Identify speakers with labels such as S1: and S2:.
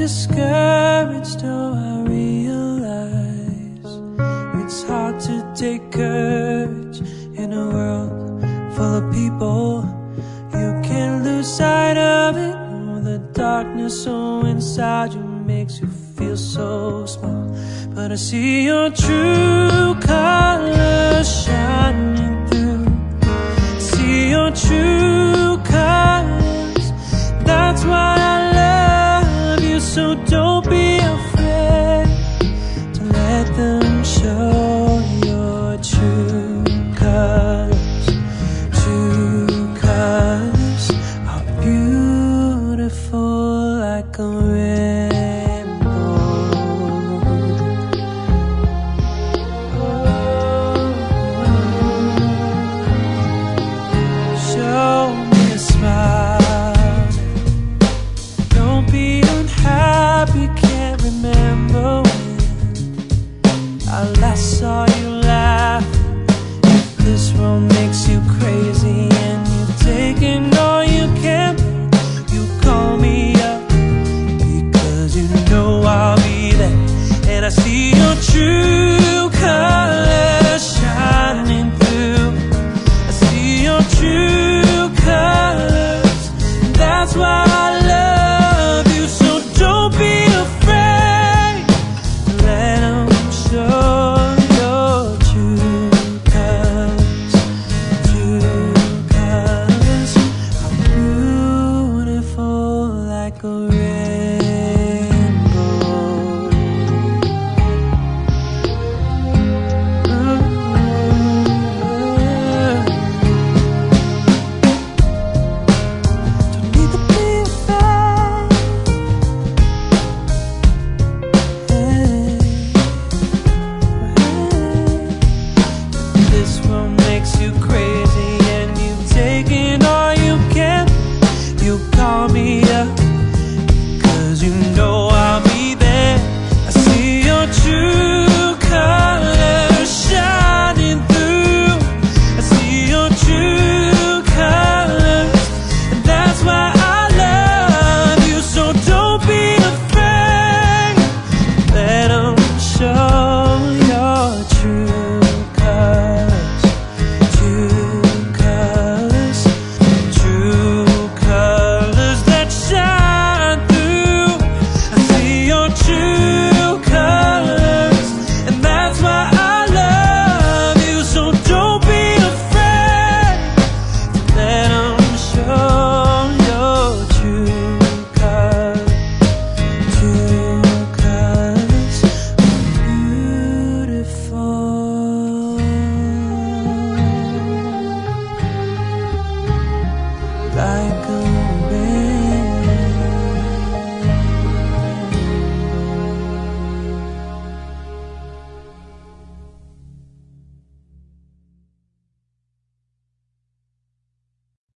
S1: discouraged, oh, I realize it's hard to take courage in a world full of people. You can't lose sight of it. Oh, the darkness so inside you makes you feel so small. But I see your true colors shining through. See your true colors. That's why I love you. So don't be afraid to let them show your true colors. True colors are beautiful like a rainbow. Show me a smile. Don't be unhappy, can't remember when I last saw you laugh. If this world makes you crazy and you've taken all you can, you call me up, because you know I'll be there. And I see your true colors shining through. I see your true colors. That's why I love you. So don't be afraid to let them show your true colors. True colors are beautiful like a rainbow. Don't need to be afraid. This world makes you crazy and you've taken all you can. You call me up, 'cause you know